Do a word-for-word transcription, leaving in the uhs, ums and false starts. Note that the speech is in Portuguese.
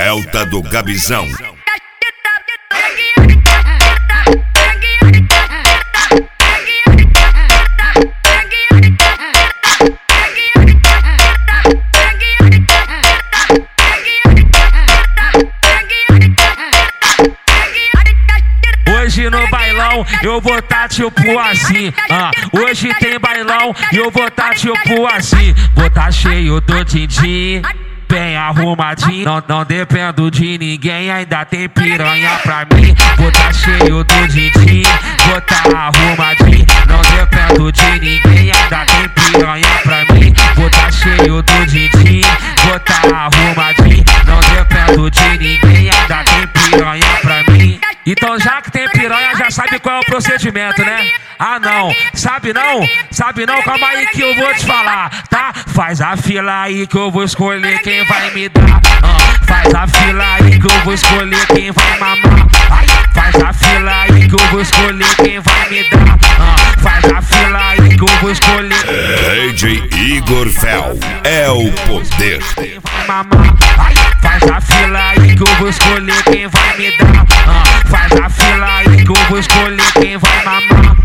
Celta do Gabizão. Hoje no bailão eu vou tá tipo assim, ah. Hoje tem bailão e eu vou tá tipo assim. Vou tá cheio do din-din, bem arrumadinho. Não, não dependo de ninguém, ainda tem piranha pra mim. Vou tá cheio do din-din, vou tá arrumadinho. Não dependo de ninguém, ainda tem piranha pra mim. Vou tá cheio do din-din, vou tá arrumadinho. Não dependo de ninguém, ainda tem piranha pra mim. Então já que tem piranha, já sabe qual é o procedimento, né? Ah não, sabe não? Sabe não? Calma aí que eu vou te falar, tá? Faz a fila aí que eu vou escolher quem vai me dar. ah, Faz a fila aí que eu vou escolher quem vai mamar. Ai, faz a fila aí que eu vou escolher quem vai me dar. ah, Faz a fila aí que eu vou escolher. D J Igor Fel é o poder. Quem vai mamar. Ai, faz a fila aí que eu vou escolher quem vai me dar. ah, Faz a fila aí que eu vou escolher quem vai mamar.